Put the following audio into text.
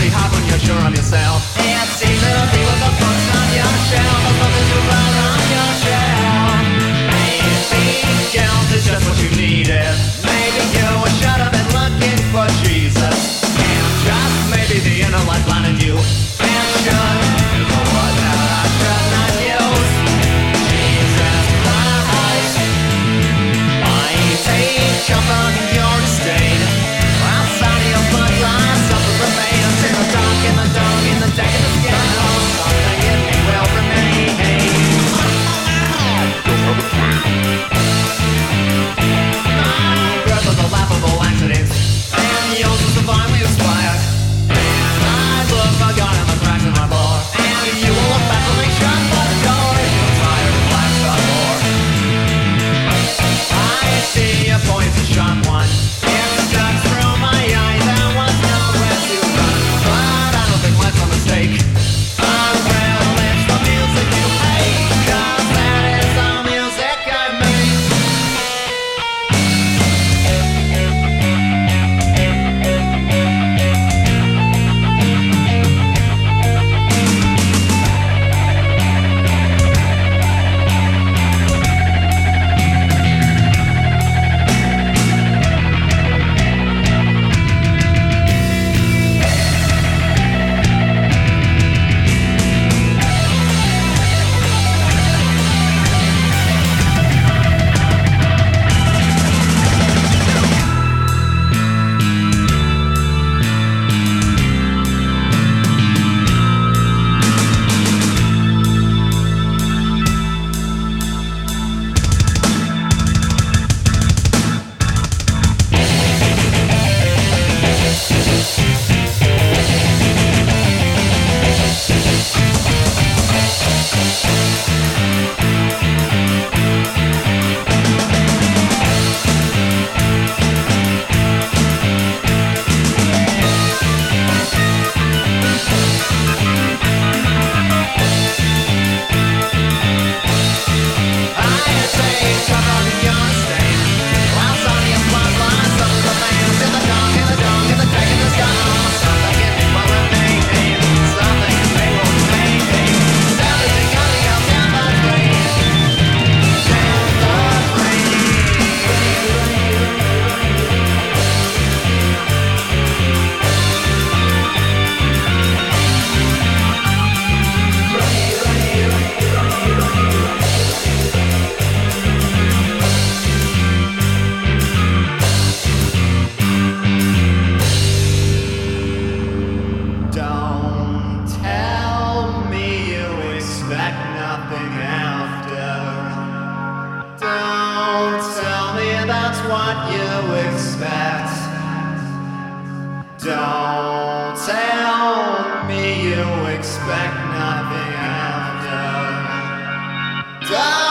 be hard when you're sure of yourself. It's easy to be with the books on your shelf, as long as you run on your shelf. Maybe guilt is just what you needed. Maybe you should have been looking for Jesus. And just maybe the inner light blinded you. And should is a word that I should not use. Jesus Christ, I take comfort in your estate. Outside of your bloodline, something remains. Until the dark in the dark, in the deck of the skin. Something in me will remain. Birth of the laughable accidents, and yours was divinely inspired. I look for God in the cracks in my bar, and you will look back when they shut the door. You're tired of black shot door. I see a poison shot one. It stuck through my eye. There was nowhere to run, but I don't think that's a mistake. I will live the music you hate, 'cause that is the music I make. Don't tell me you expect nothing after. Don't tell me that's what you expect. Don't tell me you expect nothing after.